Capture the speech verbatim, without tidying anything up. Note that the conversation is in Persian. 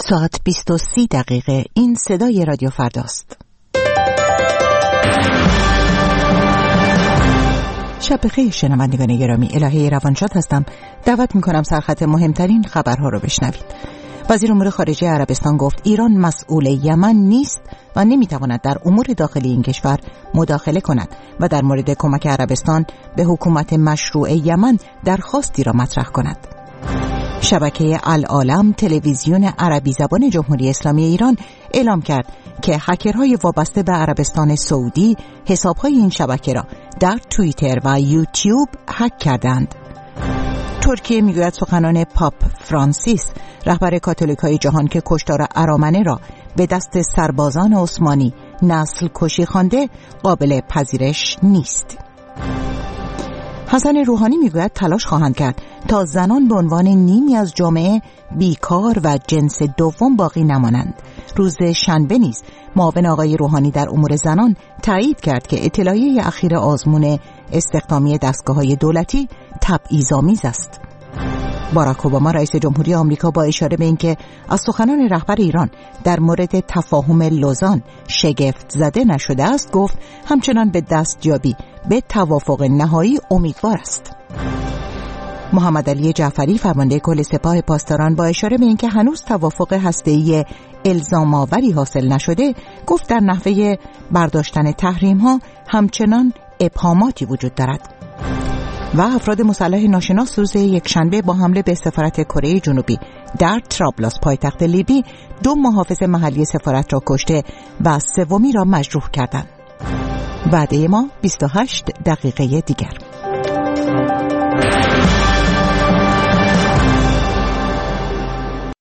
ساعت بیست و سی دقیقه. این صدای رادیو فرداست. شب بخیر شنوندگان گرامی، الهه روانشاد هستم. دعوت میکنم سرخط مهمترین خبرها رو بشنوید. وزیر امور خارجه عربستان گفت ایران مسئول یمن نیست و نمیتواند در امور داخلی این کشور مداخله کند و در مورد کمک عربستان به حکومت مشروع یمن درخواستی را مطرح کند. شبکه العالم تلویزیون عربی زبان جمهوری اسلامی ایران اعلام کرد که هکرهای وابسته به عربستان سعودی حسابهای این شبکه را در توییتر و یوتیوب هک کردند. ترکیه میگوید سخنان پاپ فرانسیس رهبر کاتولیکای جهان که کشتار ارامنه را به دست سربازان عثمانی نسل کشی خوانده قابل پذیرش نیست. حسن روحانی میگوید تلاش خواهند کرد تا زنان به عنوان نیمی از جامعه بیکار و جنس دوم باقی نمانند. روز شنبه نیز معاون آقای روحانی در امور زنان تایید کرد که اطلاعیه اخیر آزمون استخدامی دستگاه‌های دولتی تبعیض‌آمیز است. باراک اوباما رئیس جمهوری آمریکا با اشاره به اینکه از سخنان رهبر ایران در مورد تفاهم لوزان شگفت زده نشده است گفت همچنان به دستیابی به توافق نهایی امیدوار است. محمد علی جعفری فرمانده کل سپاه پاسداران با اشاره به اینکه هنوز توافق هسته‌ای الزام‌آوری حاصل نشده گفت در نحوه برداشتن تحریم‌ها همچنان ابهاماتی وجود دارد. و افراد مسلح ناشناس روز یکشنبه با حمله به سفارت کره جنوبی در طرابلس پایتخت لیبی دو محافظ محلی سفارت را کشته و سومی را مجروح کردند. وعده ما بیست و هشت دقیقه دیگر.